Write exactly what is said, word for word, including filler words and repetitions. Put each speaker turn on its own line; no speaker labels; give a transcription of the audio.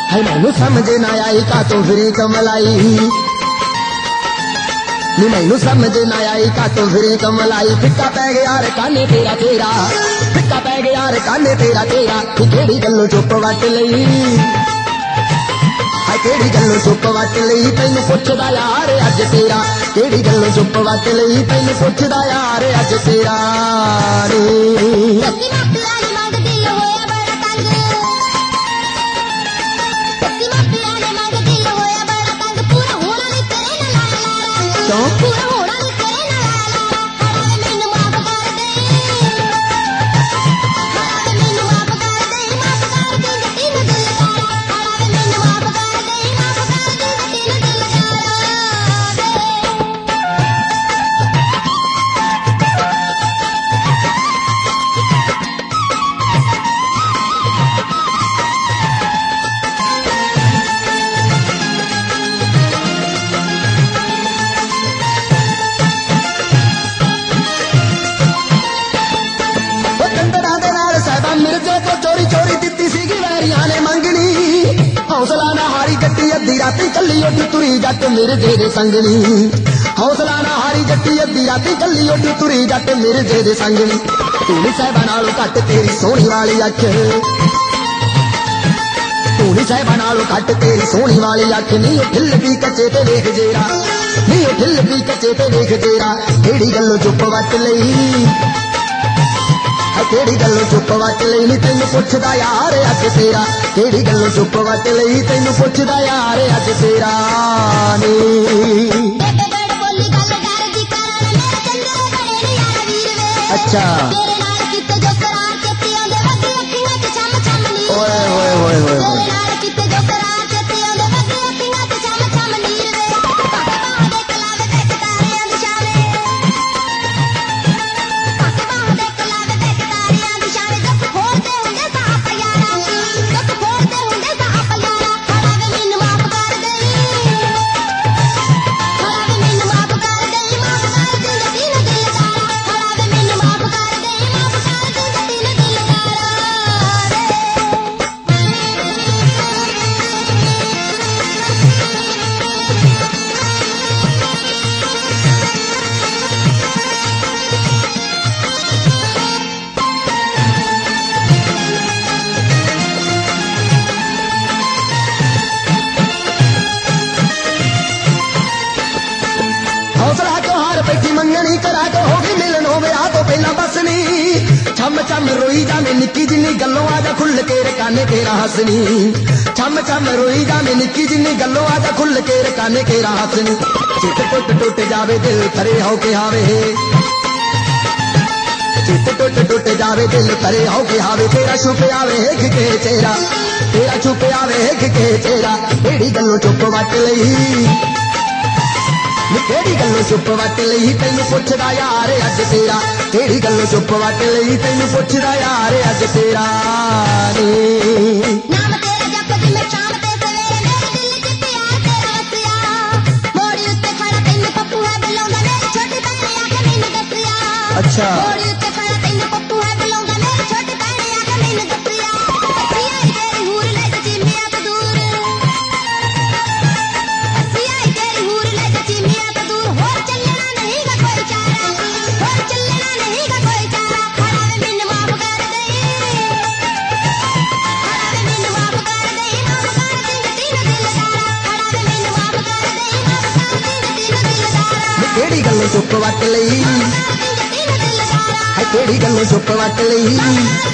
है मैनू समझ ना आई का तू फिरी कमलाई नी मैनू समझ ना आई का तू फिरी कमलाई फिक्का पै गया रे काने तेरा तेरा फिक्का पै गया रे काने तेरा तेरा तू केड़ी गल्लों चुप वट लई हाय केड़ी गल्लों चुप वट लई तैनू पुछदा यार अज तेरा केड़ी गल्लों चुप वट लई तैनू पुछदा यार अज तेरा हौसला ना हारी जट्टी अद्धी राती कली उठ तुरी जट मेरे जेरे संगनी हौसला ना हारी जट्टी अद्धी राती कली उठ तुरी जट मेरे जेरे संगनी तूनी साहिबा नालों घट तेरी सोहनी वाली अख तूनी साहिबा नालों घट तेरी सोहनी वाली अख नी ढिल भी कच्चे ते देख जेरा नी ढिल भी कच्चे ते देख जेरा केड़ी गल्लों चुप वट लई केड़ी गल्लों चुप वट लई नी तैनू पुछदा यार अज तेरा केड़ी गल्लों चुप वट लई तैनू पुछदा यार अज तेरा नी अच्छा ओए ओए ओए ओए छम छम रोई जाने निक्की जिन्नी गल्लों आजा खुल के रकाने तेरा हसनी छम छम रोई जाने निक्की जिन्नी गल्लों आजा खुल के रकाने तेरा हसनी चित टुट टुट जावे दिल थरे हो के हावे चित टुट टुट जावे दिल थरे हो के हावे तेरा छुप आवे हिक के चेहरा तेरा छुप आवे हिक के चेहरा केड़ी गल्लों चुप वट लई केड़ी गल्लों चुप वट लई तैनू पुछदा यार अज तेरा केड़ी गल्लों चुप वट लई तैनू पुछदा यार अज तेरा नाम तेरा जपदी मैं शाम ते सवेरे मेरे दिल च प्यार तेरा हसिया मोड़ी उत्ते खड़ा तैनू पप्पू है बुलांदा मेरी छोटी भैन आके मैनू दसिया अच्छा मोड़ी उत्ते खड़ा तैनू पप्पू है बुलांदा मेरी छोटी भैन आके मैनू दसिया हसिया तेरी हूर ले ते चिमिया तो दूर हसिया तेरी हूर ले ते चिमिया तो दूर होर चलना नहीं गा कोई चारा होर चलना नहीं गा कोई चारा खड़ा वे मैनू माफ कर दे खड़ा वे मैनू माफ कर दे माफ कर दे तीन दिलदारा खड़ा वे मैनू माफ कर दे माफ कर दे तीन दिलदारा केड़ी गल्लों चुप वट लई है केड़ी गल्लों चुप वट लई